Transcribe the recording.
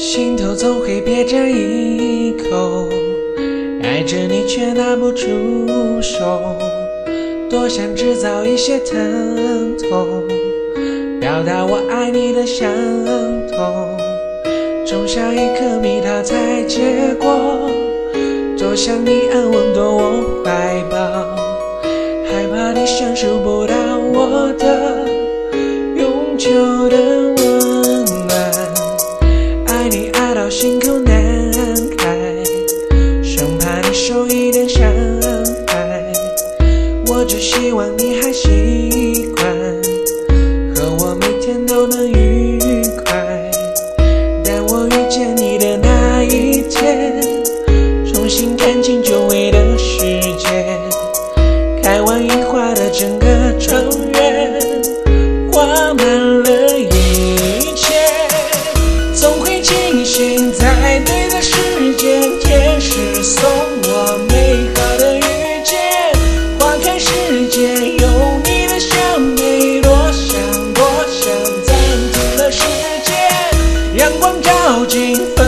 心头总会憋着一口，爱着你却拿不出手，多想制造一些疼痛，表达我爱你的相同，种下一颗蜜桃采结果，多想你安稳躲我怀抱，害怕你享受不到我的永久的温暖，爱你爱到心口难开，生怕你受一点伤害，我只希望你还习惯和我每天都能愉快，但我遇见你的那一天，重新看清久违的世界，开完樱花的整个庄园，画满了一切，总会惊醒在对的时间，天使送我美好的遇见，花开时节有你的香味，多想多想暂停了时间，阳光照进